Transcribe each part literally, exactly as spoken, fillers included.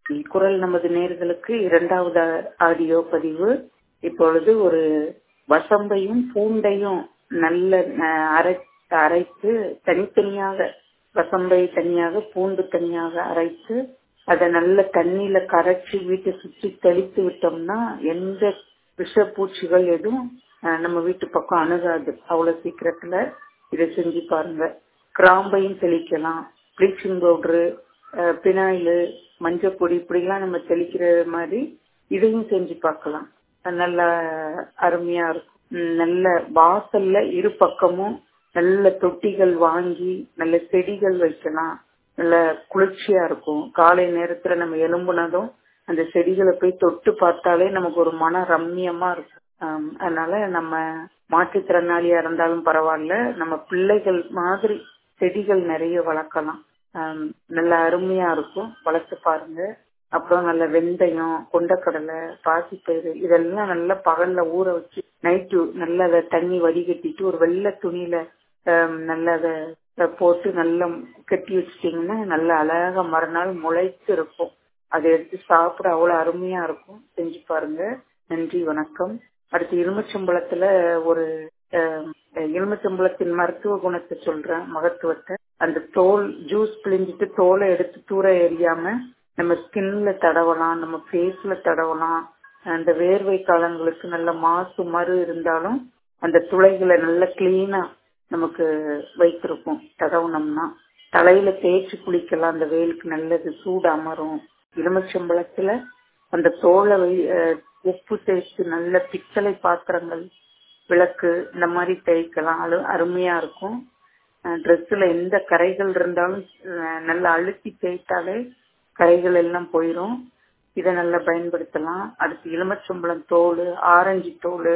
குரல் நமது நேயர்களுக்கு இரண்டாவது ஆடியோ பதிவு. இப்பொழுது ஒரு வசம்பையும் பூண்டையும் நல்ல அஹ், அரை அரைத்து தனித்தனியாக, வசம்பை தனியாக பூண்டு தனியாக அரைத்து அதை நல்ல தண்ணியில கரைச்சி வீட்டை சுற்றி தெளித்து விட்டோம்னா எந்த விஷப்பூச்சிகள் எதுவும் அஹ், நம்ம வீட்டு பக்கம் அணுகாது. அவ்வளவு சீக்கிரத்துல இதை செஞ்சு பாருங்க. கிராம்பையும் தெளிக்கலாம். ப்ளீச்சிங் பவுடரு, பினாயிலு, மஞ்சள் பொடி இப்படிலாம் நம்ம தெளிக்கிற மாதிரி இதையும் செஞ்சு பார்க்கலாம். நல்லா அருமையா இருக்கும். உம் நல்ல வாசல்ல இரு பக்கமும் நல்ல தொட்டிகள் வாங்கி நல்ல செடிகள் வைக்கலாம். நல்ல குளிர்ச்சியா இருக்கும். காலை நேரத்துல நம்ம எலும்புனதும் அந்த செடிகளை போய் தொட்டு பார்த்தாலே நமக்கு ஒரு மன ரம்மியமா இருக்கும். ஆம், அதனால நம்ம மாற்றுத்திறனாளியா இருந்தாலும் பரவாயில்ல, நம்ம பிள்ளைகள் மாதிரி செடிகள் நிறைய வளர்க்கலாம். ஆம், நல்ல அருமையா இருக்கும். வளர்த்து பாருங்க. அப்புறம் நல்ல வெந்தயம், கொண்டக்கடலை, பாசிப்பயிறு இதெல்லாம் நல்லா பகல்ல ஊற வச்சு நைட்டு நல்லா அதை தண்ணி வடிகட்டிட்டு ஒரு வெள்ளை துணியில ஆம், நல்லா அதை போட்டு நல்லா கட்டி வச்சிட்டீங்கன்னா நல்ல அழகா மறுநாள் முளைச்சு இருக்கும். அதை எடுத்து சாப்பிட அவ்வளவு அருமையா இருக்கும். செஞ்சு பாருங்க. நன்றி, வணக்கம். அடுத்து எலுமிச்சம்பழத்துல ஒரு ஆஹ், எலுமிச்சம்பழத்தின் மருத்துவ குணத்தை சொல்றேன், மகத்துவத்தை. அந்த தோல் ஜூஸ் பிழிஞ்சிட்டு தோலை எடுத்து தூர எறியாம நம்ம ஸ்கின்ல தடவலாம், நம்ம ஃபேஸ்ல தடவலாம். அந்த வேர்வை காலங்களுக்கு நல்ல மாசு மறு இருந்தாலும் அந்த துளைகளை நல்ல கிளீனா நமக்கு வைத்திருக்கும். தடவுனோம்னா தலையில தேய்ச்சி குளிக்கலாம். அந்த வெயிலுக்கு நல்லது, சூடு அமரும். எலுமிச்சம்பழத்துல அந்த தோலை வை- அஹ் உப்பு தேய்ச்சி நல்ல பித்தளை பாத்திரங்கள், விளக்கு இந்த மாதிரி தேய்க்கலாம். அது அருமையா இருக்கும். ட்ரெஸ்ல எந்த கரைகள் இருந்தாலும் அஹ் நல்லா அழுத்தி தேய்த்தாலே கரைகள் எல்லாம் போயிடும். இதை நல்லா பயன்படுத்தலாம். அடுத்து எலுமிச்சம்பழம் தோல், ஆரஞ்சு தோல்,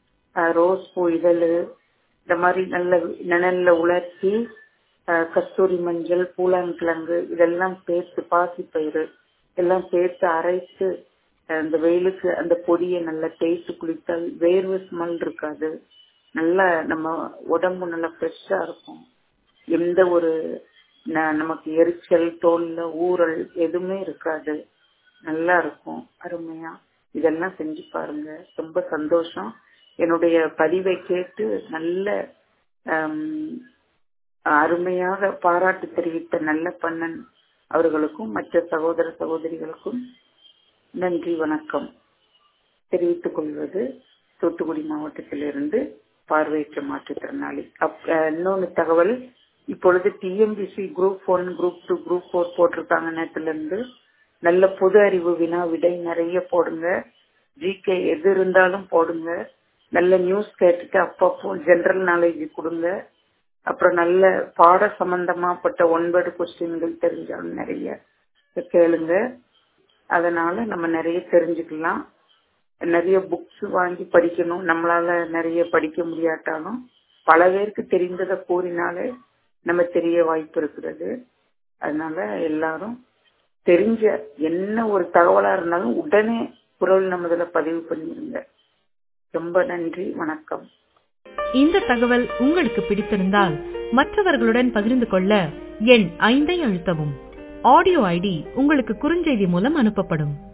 ரோஸ் பூ இதழு இந்த மாதிரி நல்ல நிழல்ல உலர்த்தி அஹ், கஸ்தூரி மஞ்சள், பூலாங்கிழங்கு இதெல்லாம் சேர்த்து, பாசிப்பயிறு எல்லாம் சேர்த்து அரைத்து அஹ், அந்த வெயிலுக்கு அந்த பொடியை நல்லா தேய்த்து குளித்தால் வேர்வை ஸ்மெல் இருக்காது. நல்லா நம்ம உடம்பு நல்லா ஃப்ரெஷ்ஷா இருக்கும். எந்த ஒரு ந- நமக்கு எரிச்சல், தோல்ல ஊறல் எதுவுமே இருக்காது. நல்லா இருக்கும், அருமையா. இதெல்லாம் செஞ்சு பாருங்க. ரொம்ப சந்தோஷம். என்னுடைய பதிவை கேட்டு நல்ல ஆம், அருமையாக பாராட்டு தெரிவித்த நல்ல பண்ணன் அவர்களுக்கும் மற்ற சகோதர சகோதரிகளுக்கும் நன்றி, வணக்கம் தெரிவித்துக் கொள்வது தூத்துக்குடி மாவட்டத்திலிருந்து பார்வையற்ற மாற்றுத்திறனாளி. அப்- அஹ் இன்னொன்னு தகவல், இப்பொழுது TNPSC group one, group two, group four போட்டிருக்காங்க. நேரத்துல இருந்து நல்ல பொது அறிவு வினா விடை நிறைய போடுங்க. ஜிகே எது இருந்தாலும் போடுங்க. நல்ல நியூஸ் கேட்டுட்டு அப்பப்போ ஜெனரல் நாலேஜ் கொடுங்க. அப்புறம் நல்ல பாட சம்பந்தமாப்பட்ட ஒன்பது கொஸ்டின்கள் தெரிஞ்சாலும் நிறைய கேளுங்க. அதனால நம்ம நிறைய தெரிஞ்சுக்கலாம். நிறைய புக்ஸ் வாங்கி படிக்கணும். நம்மளால நிறைய படிக்க முடியாட்டாலும் பல பேருக்கு தெரிந்ததை கூறினாலே நம்ம தெரிய வாய்ப்பு இருக்கிறது. அதனால எல்லாரும் தெரிஞ்ச என்ன ஒரு தகவலா இருந்தாலும் உடனே குரல் நமதுல பதிவு பண்ணிருங்க. ரொம்ப நன்றி, வணக்கம். இந்த தகவல் உங்களுக்கு பிடித்திருந்தால் மற்றவர்களுடன் பகிர்ந்து கொள்ள எண் ஐந்தை அழுத்தவும். ஆடியோ ஐடி உங்களுக்கு குறுஞ்செய்தி மூலம் அனுப்பப்படும்.